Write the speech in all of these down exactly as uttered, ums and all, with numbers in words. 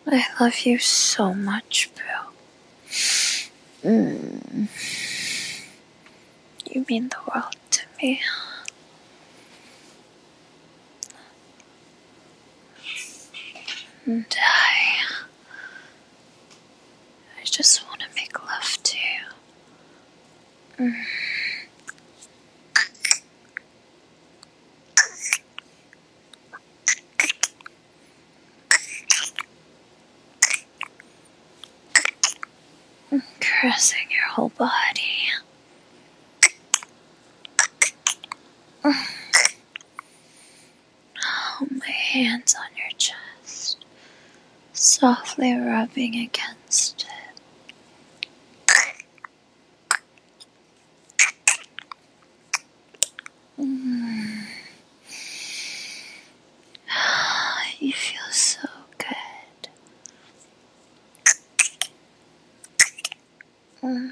I love you so much, Boo. Mm. You mean the world to me. And I... I just want to make love to you. Mm. Caressing your whole body. Mm. Oh, my hands on your chest, softly rubbing against it. Mm. You feel so good. Mm.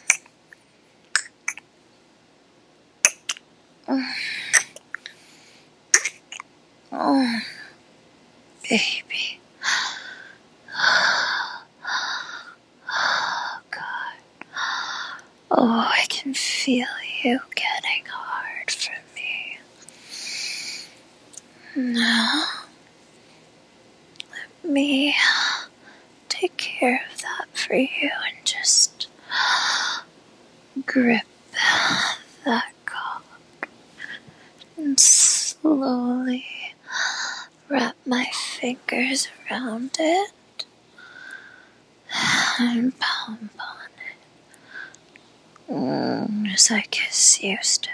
Mm. Oh, baby. Oh, God. Oh, I can feel you getting hard for me. Now, let me take care of that for you and just grip that cock and slowly wrap my fingers around it and pump on it mm, as I kiss you still.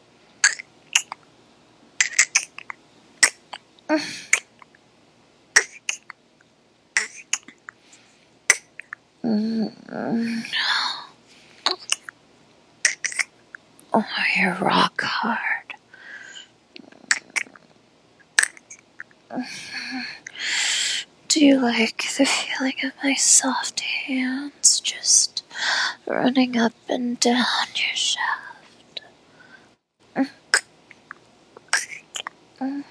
Mm. Oh, you're rock hard. Do you like the feeling of my soft hands just running up and down your shaft? Mm. Mm.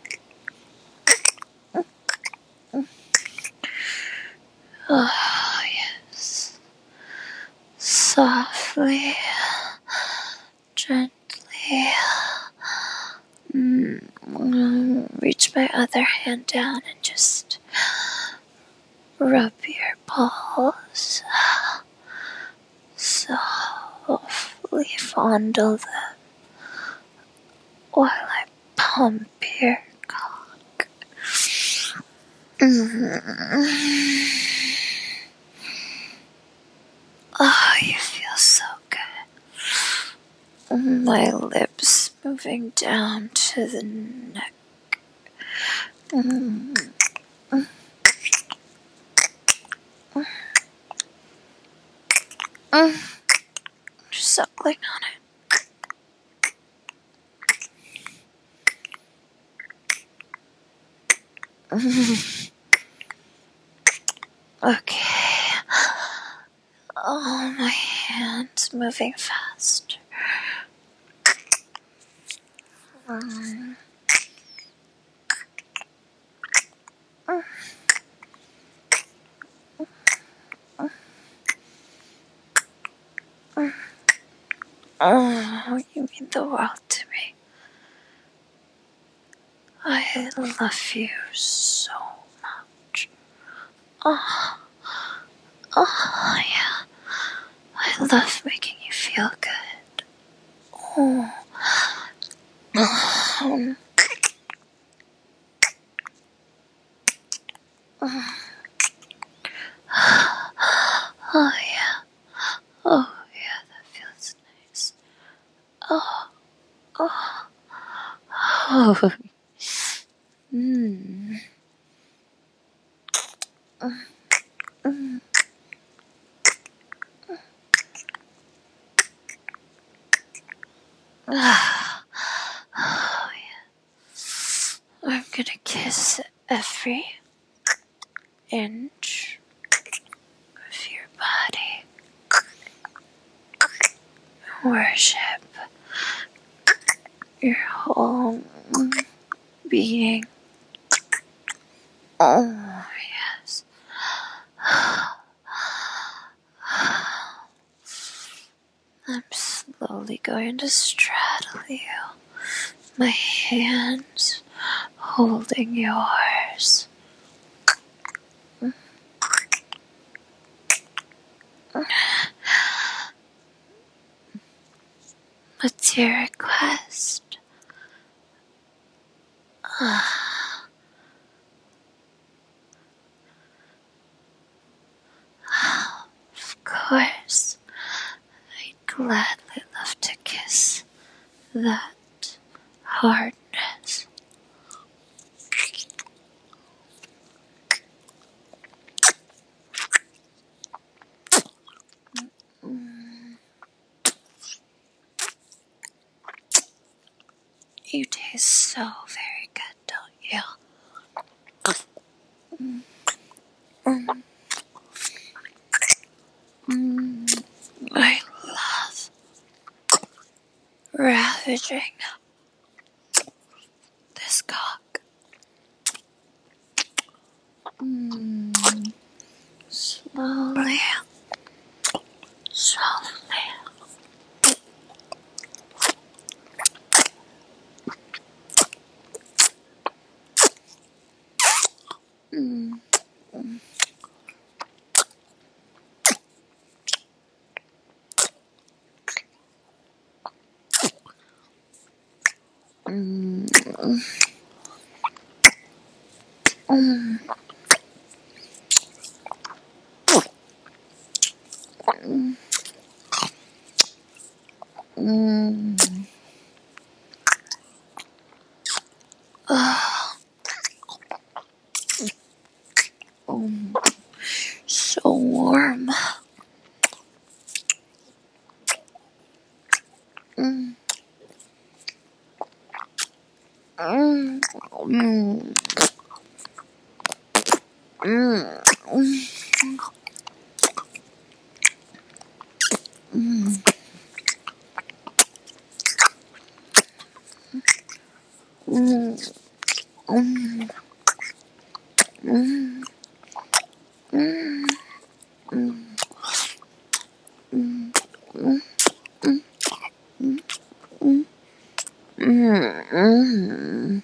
Mm. Oh, yes. Softly, gently. Mm. Reach my other hand down and just rub your balls. Softly fondle them while I pump your cock. Mm. Oh, you feel so good. My lips moving down to the neck. Mm. Mm. Mm. Just suckling on it. Mm. Okay. Oh, my hands moving faster. Mm. Mm. Mm. Oh, you mean the world to me. I love you so much. Oh, oh yeah. I love making you feel good. Oh, oh. Oh yeah. Oh yeah, that feels nice. Oh, oh, oh. Mmm. Mm. Oh yeah. I'm gonna kiss every inch of your body. Worship your whole being. Oh, yes. slowly going to straddle you, my hands holding yours. What's your request? Of course, I'd gladly love to kiss that hardness. You taste so very good, don't you? Mm. Mm. I love ravaging this cock. Mm. Slowly, slowly. Mm. Mm. Mm. Mm. Mm. Oh, mm. So warm. Mm. Mm. Mm. Mm. Mm. Mm. Mm. Mm. Mm. Mm. Mm. Mm. Mm. Mm.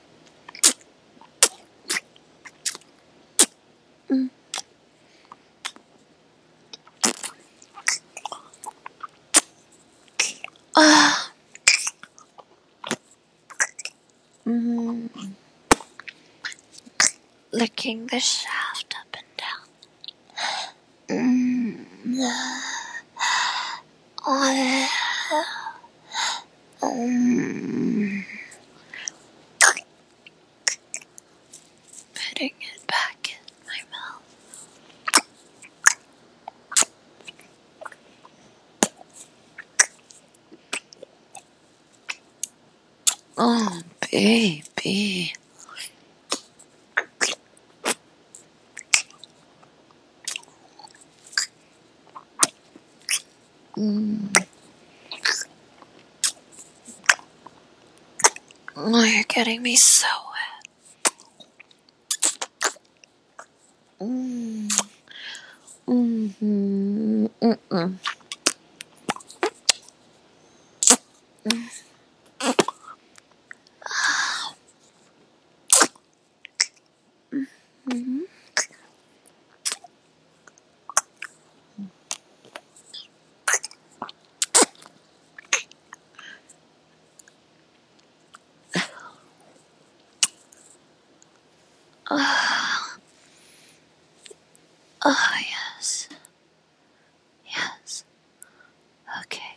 Mm. Ah. Mm. Licking the shaft up and down. Mm. Oh. Mm. Putting it back in my mouth. Oh, baby. Mm. Oh, you're getting me so wet. Mm. Mm-hmm. Mm-mm. Mm-hmm. Oh. Oh, yes. Yes. Okay.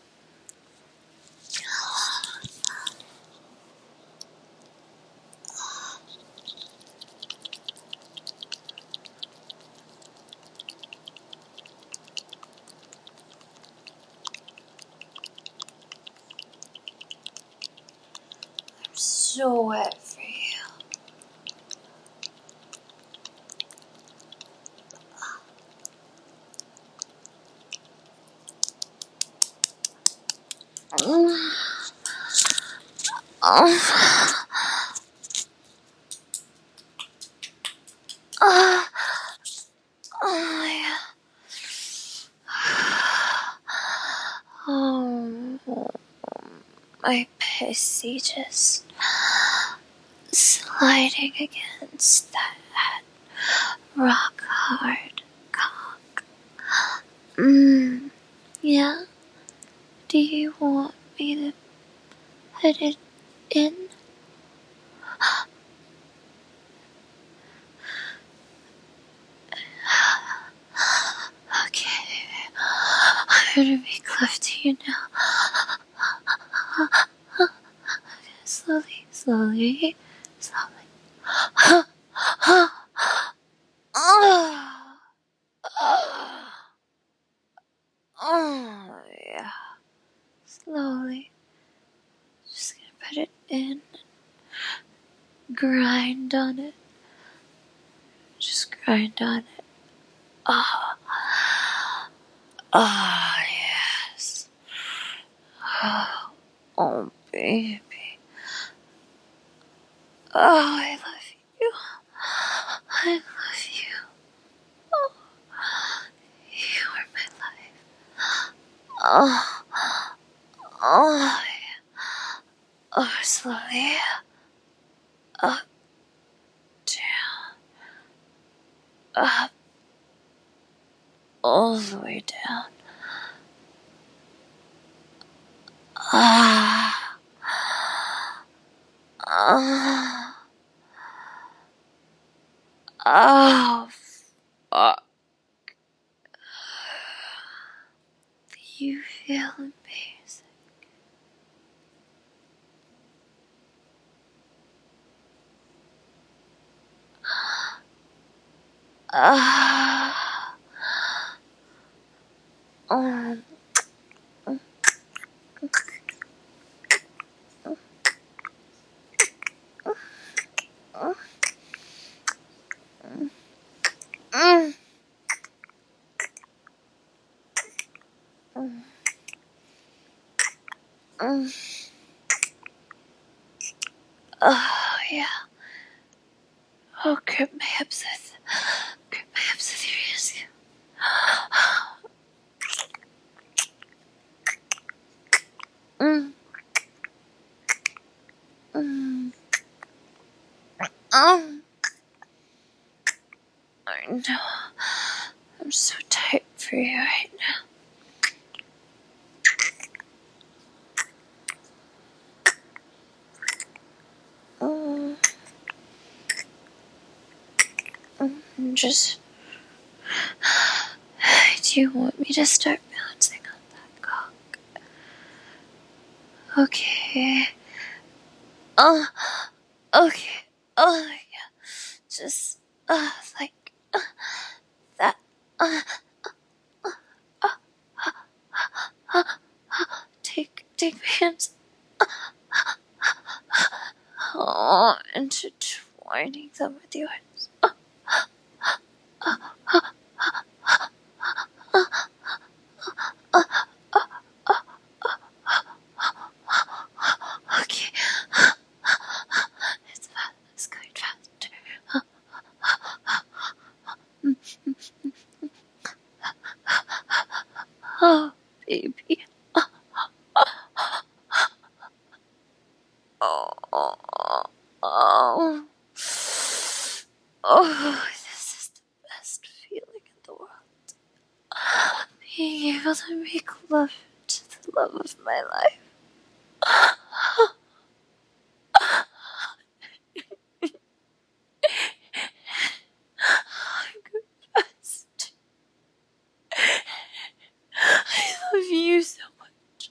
I'm so wet for you. Mm. Oh. Oh. Oh, yeah. Oh. easy just sliding against that rock hard cock. Mmm, yeah? Do you want me to put it in? Okay, I'm gonna be close to you now. Okay, slowly, slowly, slowly. Oh, oh, yeah. Slowly. Just gonna put it in. Grind on it. Just grind on it. Oh, oh yes. Oh, oh, baby. Oh, I love you. I love you. Oh, you are my life. Oh, oh, oh, slowly. Up, down, up, all the way down. Ah, ah, oh, fuck. You feel amazing. Ah, um, mm, mm, mm. Oh, yeah. Oh, grip my hips with, grip my hips with your ears. Mm, mm, um, I know. I'm so tight for you right now. Mm, mm, just, do you want me to start bouncing on that cock? Okay. Oh, okay. Oh, yeah. Just, uh, like, uh, that. Uh, uh, uh, uh, uh, take, take my hands. Oh, intertwining them with yours. Uh, uh, uh, uh, uh, okay. It's fast. It's going faster. Oh, baby. Oh, oh, oh. Oh, this is the best feeling in the world. Being able to make love to the love of my life. I'm confessed. I love you so much.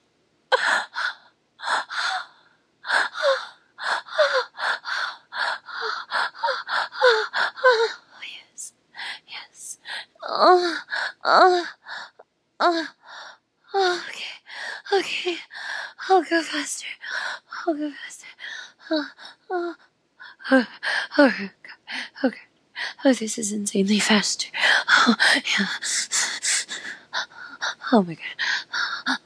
Oh, yes. Yes. Oh, oh, oh, oh, okay. Okay. I'll go faster. I'll go faster. Oh, oh, oh, oh, okay. Okay. Oh, this is insanely faster. Oh, yeah. Oh my god.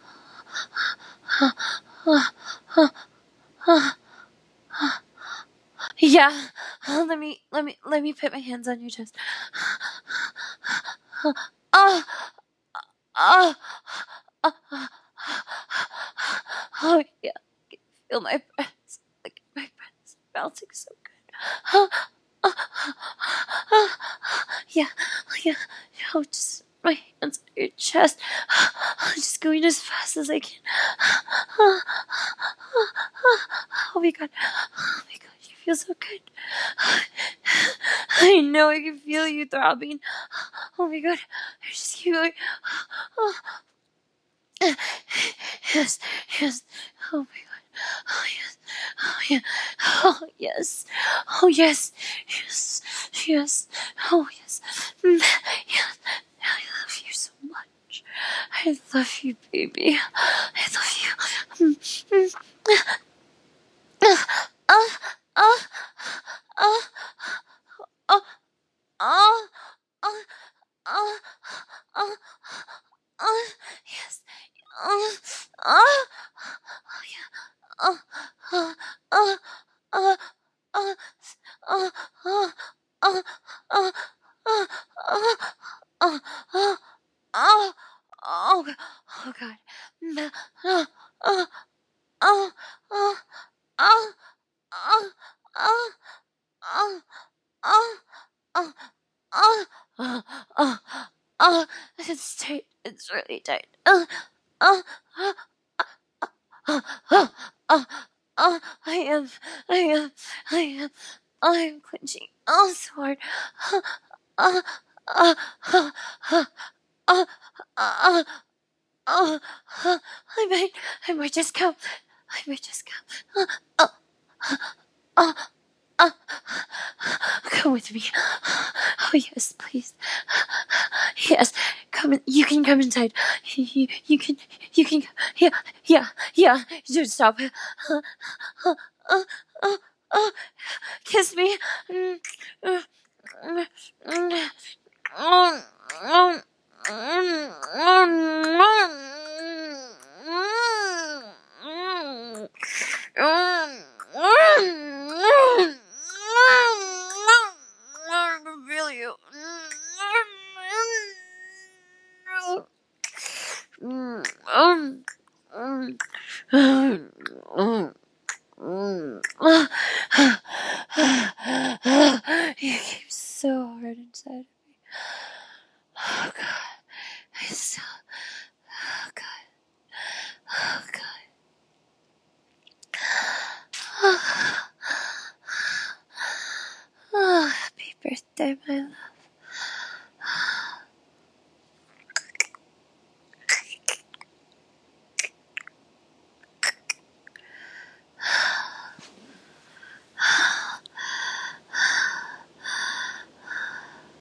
Oh, oh, oh, oh. Yeah. Oh, let me, let me, let me put my hands on your chest. Oh, oh, oh, oh, oh, yeah. feel my breath. Like my breath bouncing so good. Oh, oh, oh, yeah, yeah. Oh, just my hands on your chest. I'm just going as fast as I can. Oh my god. Oh my god, you feel so good. I know I can feel you throbbing. Oh my god. I just keep going. Oh. Yes, yes. Oh my god. Oh yes. Oh yeah. Oh yes. Oh yes. Yes. Yes. Oh yes. Mm, yes. I love you so much. I love you, baby. I love you. Mm, mm. Oh, oh, oh, oh, oh, oh, oh, oh, oh, oh, yes. Oh, oh, oh, yeah. Oh, oh, oh, oh, oh, oh, oh, oh, oh, oh, oh, oh, oh, oh, oh, God. Oh, God. No, oh, oh, oh, oh, oh, oh, oh, oh, oh, oh, oh, oh, oh, oh, it's tight. It's really tight. Oh, oh, oh, oh, oh, oh, oh, I am, I am, I am, I am clenching. Oh, so hard. Oh, oh, oh, oh, oh, oh, oh, oh, oh, I might, I might just come. I might just come. Oh, oh, oh, oh, come with me. Oh yes, please. Yes, come in. You can come inside. You, you, you can, you can. Yeah, yeah, yeah. Don't stop. Oh, oh, oh, oh, oh. Kiss me. Mm, mm, mm, mm, mm, mm, I can feel you. You came so hard inside of me. Oh god. I still. Oh god. Oh god. Oh, happy birthday, my love.